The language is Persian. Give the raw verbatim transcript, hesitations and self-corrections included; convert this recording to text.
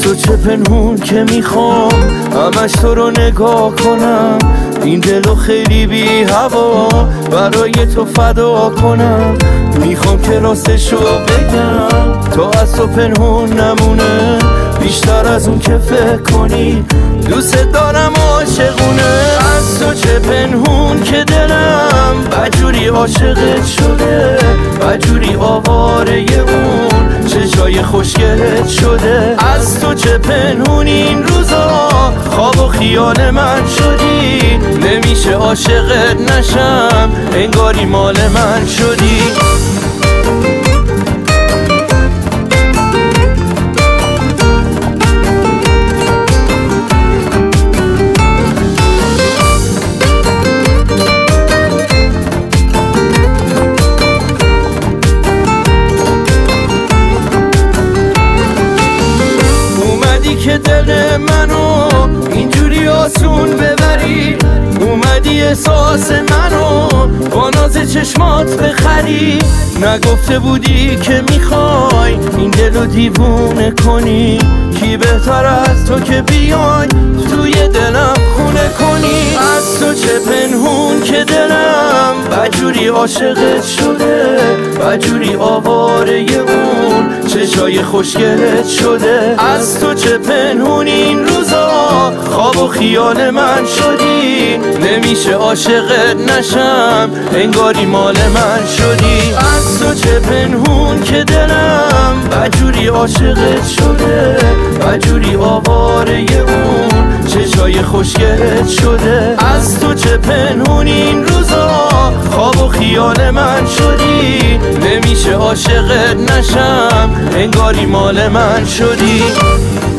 تو چه پنهون که میخوام همش تو رو نگاه کنم، این دلو خیلی بی هوا برای تو فدا کنم. میخوام که راستشو بگم تو از تو پنهون نمونه، بیشتر از اون که فکر کنی دوست دارم عاشقونه. از تو چه پنهون که دلم بدجوری عاشقت شده، بدجوری آواره اون چشای خوشگلت شده. از تو چه پنهون این روزا خواب و خیال من شدی، نمیشه عاشقت نشم انگاری مال من شدی. که دل منو اینجوری آسون ببری، اومدی احساس منو با ناز چشمات بخری. نگفته بودی که میخوای این دلو دیوونه کنی، کی بهتر از تو که بیای توی دلم خونه کنی. از تو چه پنهون که دلم بدجوری عاشقت شده، بدجوری آواره اون چشای خوشگلت شده. از تو چه پنهون این روزا خواب و خیال من شدی، نمیشه عاشقت نشم انگاری مال من شدی. از تو چه پنهون که دلم بدجوری عاشقت شده، بدجوری آواره اون چشای خوشگلت شده. از تو چه پنهون این روزا خواب و خیال من شدی، نمیشه عاشقت نشم انگاری مال من شدی.